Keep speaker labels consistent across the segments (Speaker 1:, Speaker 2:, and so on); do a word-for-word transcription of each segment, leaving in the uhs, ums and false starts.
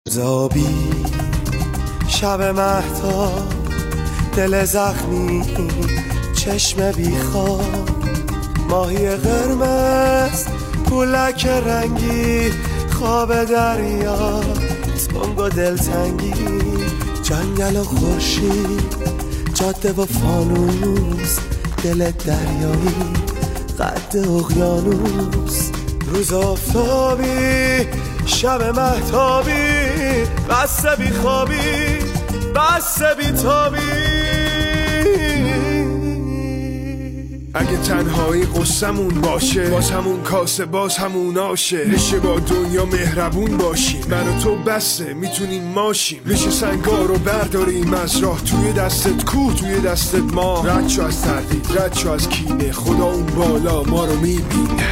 Speaker 1: زابی شب مهتاب، دل زخمی، چشم بیخواب، ماهی قرمز، پولک رنگی، خواب دریا، تنگ و دلتنگی، جنگل و خورشید، جاده و فانوس، دل دریایی، قد اقیانوس، روز آفتابی، شب مهتابی، بسته بی خوابی، بسته بی تابی.
Speaker 2: اگه تنهایی قصمون باشه، باز همون کاسه، باز همون آشه. بشه با دنیا مهربون باشیم، من و تو بسته میتونیم ماشیم. بشه سنگا رو برداریم از راه، توی دستت کوه، توی دستت ما. رد شو از تردید، رد شو از کینه، خدا اون بالا ما رو میبینه.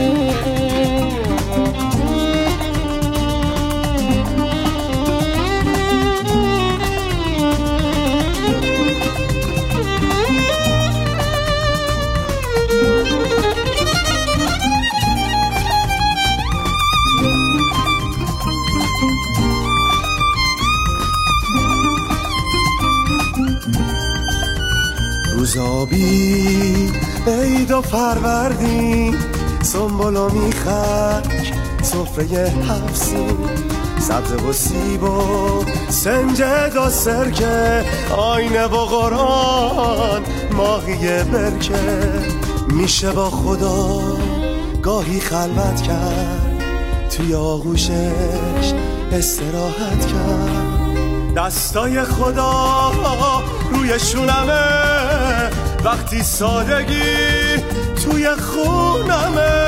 Speaker 1: روزابی عید و فروردین، سنبل و میخک، سفره هفسین، سبز و سیب و سنجد و سرکه، آینه و قرآن، ماهی برکه. میشه با خدا گاهی خلوت کرد، توی آغوشش استراحت کرد. دستای خدا روی شونمه، وقتی سادگی توی خونمه.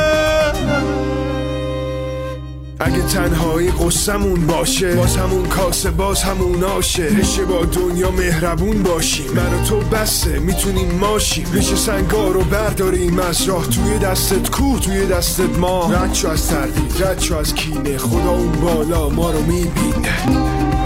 Speaker 2: اگه تنهایی قصمون باشه، باز همون کاسه، باز همون آشه. بشه با دنیا مهربون باشیم، من و تو بسته میتونیم ماشیم. بشه سنگا رو برداریم از راه، توی دستت کوه، توی دستت ما. رد شو از تردید، رد شو از کینه، خدا اون بالا ما رو میبینه.